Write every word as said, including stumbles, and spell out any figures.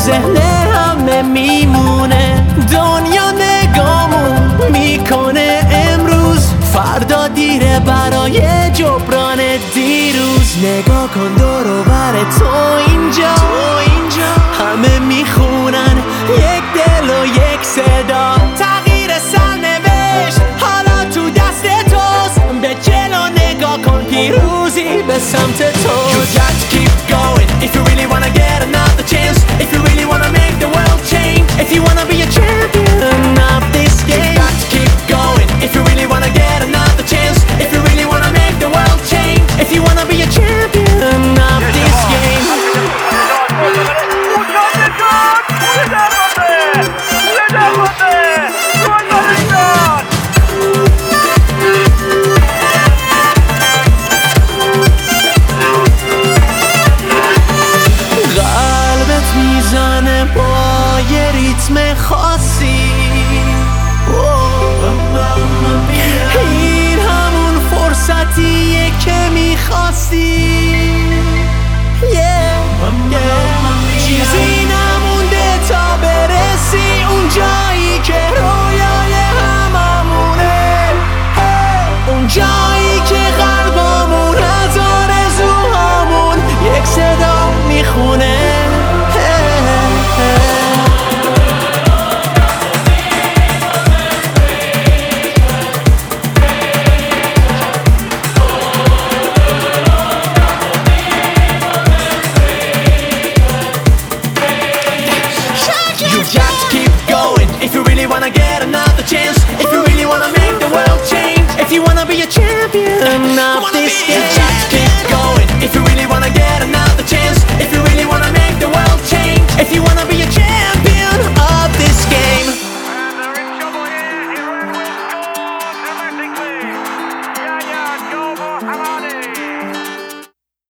ذهن همه میمونه. دنیا نگامون میکنه امروز، فردا دیره برای جبران دیروز. نگاه کن دور و بر تو اینجا، همه میخونن یک دل و یک صدا. تغییر سرنوشت حالا تو دست توست، به جلو نگاه کن پیروزی به سمت توست. You got to keep going if you really wanna get another chance. If you really wanna make the world change. If you wanna be a champion of this game. You got to keep going if you really wanna get another chance. If you really wanna make the world change. If you wanna be a champion of this game. قلبت میزنه با یه ریتم خاصی، این همون فرصتیه که میخواستی. چیزی نمونده تا برسی اون جایی که رویای هممونه، اون جایی که قلبمون از آرزوهامون یک صدا میخونه. If you really wanna get another chance, if you really wanna make the world change, if you wanna be a champion of this game.